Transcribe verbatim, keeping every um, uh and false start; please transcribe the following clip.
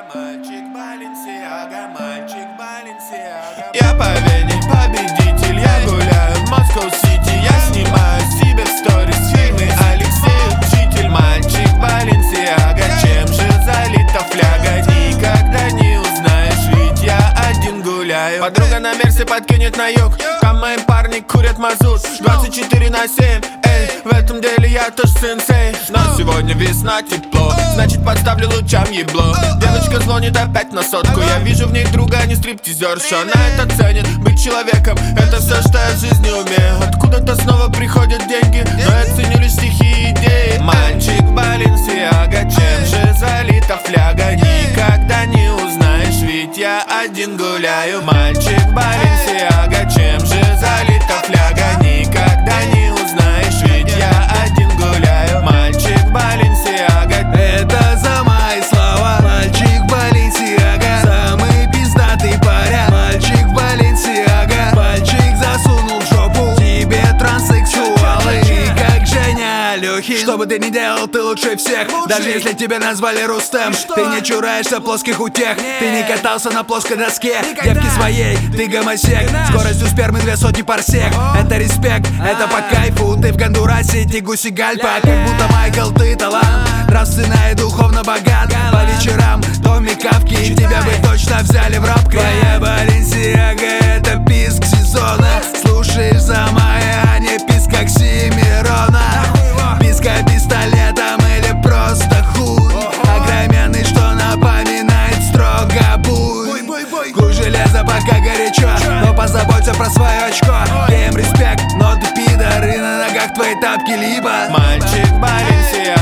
мальчик Баленсиага, мальчик Баленсиага. Я по Вене победитель, я гуляю в Москва-Сити. Я снимаю себе в сторис фильмы Алексей Учитель. Мальчик Баленсиага, чем же залита фляга? Никогда не узнаешь, ведь я один гуляю. Подруга на мерсе подкинет на юг, там мои парни курят мазут двадцать четыре на семь, эй, в этом деле я тоже сенсей. Но сегодня весна, тепло, значит подставлю лучам ебло. Девочка звонит опять на сотку, я вижу в ней друга, а не стриптизершу. Она это ценит, быть человеком, это все, что я в жизни умею. Откуда-то снова приходят деньги, но я ценю лишь стихи и идеи. Мальчик Баленсиага, чем же залита фляга? Никогда не узнаешь, ведь я один гуляю. Мальчик Баленсиага, чем же залита фляга? Никогда не узнаешь, ведь я один гуляю. Мальчик Баленсиага, это за мои слова. Мальчик Баленсиага, самый пиздатый паря. Мальчик Баленсиага, пальчик засунул в жопу тебе транссексуалы. Как Женя Алёхин, что бы ты ни делал, ты лучше всех. Даже если тебя назвали Рустем, ты не чураешься плоских утех. Ты не катался на плоской доске девки своей, ты гомосек. Скоростью спермы две сотни парсек. Это респект, это по кайфу. Ты в Гондурасе, Тегусигальпа. Как будто Майкл, ты талант, нравственно и духовно богат. По вечерам Томми Кавки, тебя бы точно взяли в раб. Твоя Баленсиага, это писк сезона. Слушаешь за моя, а не писк как Симирона. Писка пистолетом или просто хуй. Огроменный, что напоминает строго буй. Куй железо, пока горячо, но позаботься про свое очко. Гейм респект, но ты пидор, и на ногах твои тапки либо. мальчик Баленсиага.